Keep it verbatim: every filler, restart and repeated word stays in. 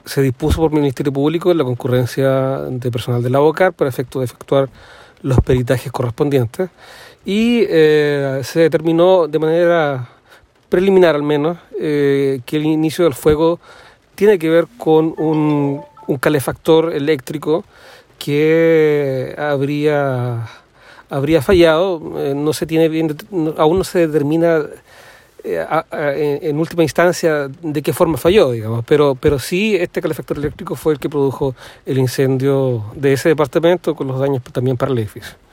se dispuso por el Ministerio Público la concurrencia de personal de la OCAR para efecto de efectuar los peritajes correspondientes y eh, se determinó de manera preliminar al menos eh, que el inicio del fuego tiene que ver con un, un calefactor eléctrico que habría, habría fallado. Eh, no se tiene bien, no, aún no se determina eh, a, a, en, en última instancia de qué forma falló, digamos, pero, pero sí este calefactor eléctrico fue el que produjo el incendio de ese departamento con los daños también para el edificio.